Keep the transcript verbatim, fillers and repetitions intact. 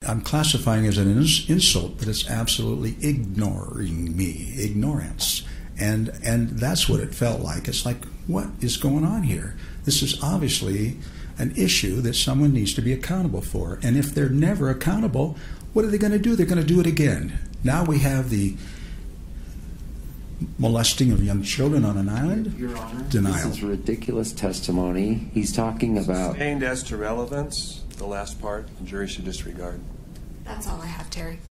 I'm classifying as an ins- insult, but it's absolutely ignoring me, ignorance. And and that's what it felt like. It's like, what is going on here? This is obviously an issue that someone needs to be accountable for. And if they're never accountable, what are they going to do? They're going to do it again. Now we have the molesting of young children on an island. Your Honor, denial. This is ridiculous testimony. He's talking about... Sustained as to relevance, the last part, the jury should disregard. That's all I have, Terry.